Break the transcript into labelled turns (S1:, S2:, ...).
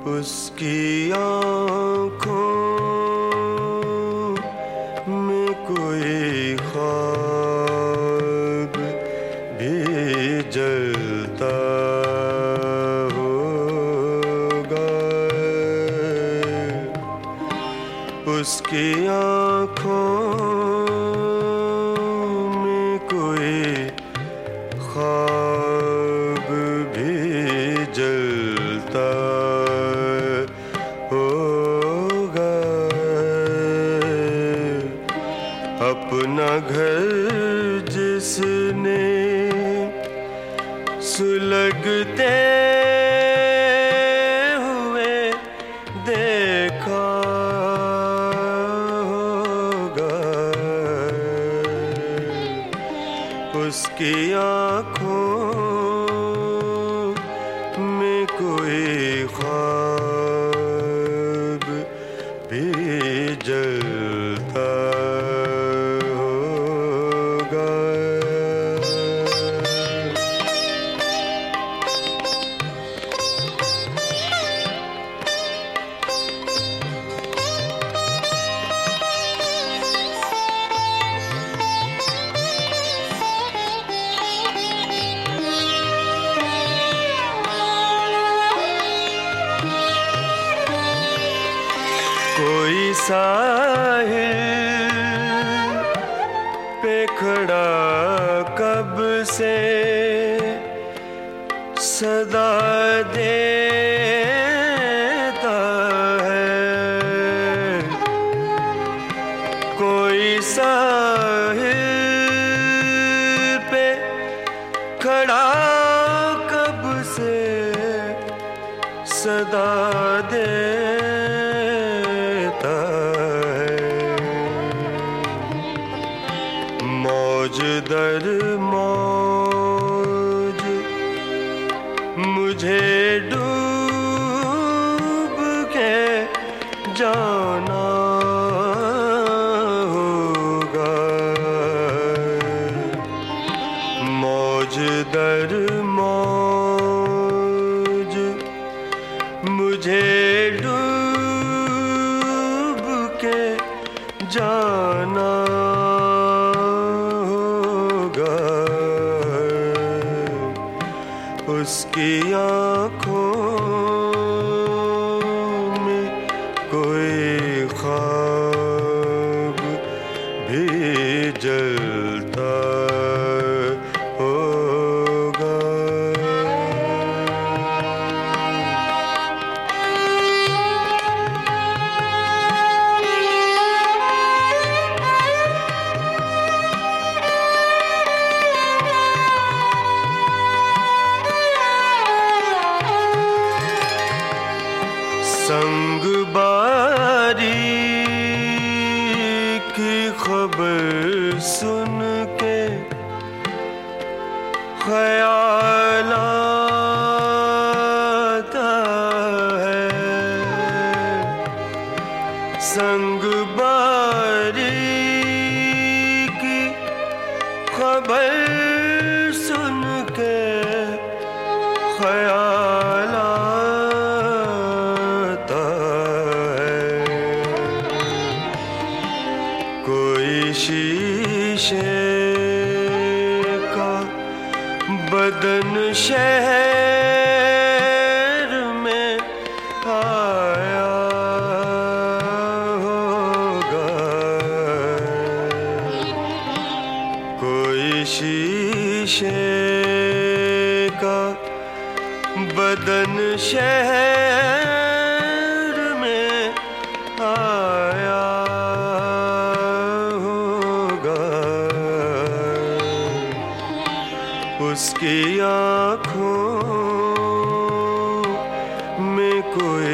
S1: उसकी आँखों में कोई ख्वाब भी जलता होगा। उसकी आँखों में कोई ख्वाब भी जलता होगा। अपना घर जिसने सुलगते हुए देखा होगा। उसकी आँखों में कोई ख्वाब भी जलता होगा। कोई साहिल पे खड़ा कब से सदा देता है। कोई साहिल पे खड़ा कब से सदा देता है। मौज दर मौज मुझे डूब के जाना होगा। मौज दर मौज मुझे डूब के जाना होगा। उसकी आँखों में कोई ख्वाब भी जलता होगा। संग बारी की खबर सुन के ख्याल आता है। संग बारी की खबर सुन के ख्याल शीशे का बदन शहर में आया होगा। कोई शीशे का बदन शहर में आया उसकी आँखों में कोई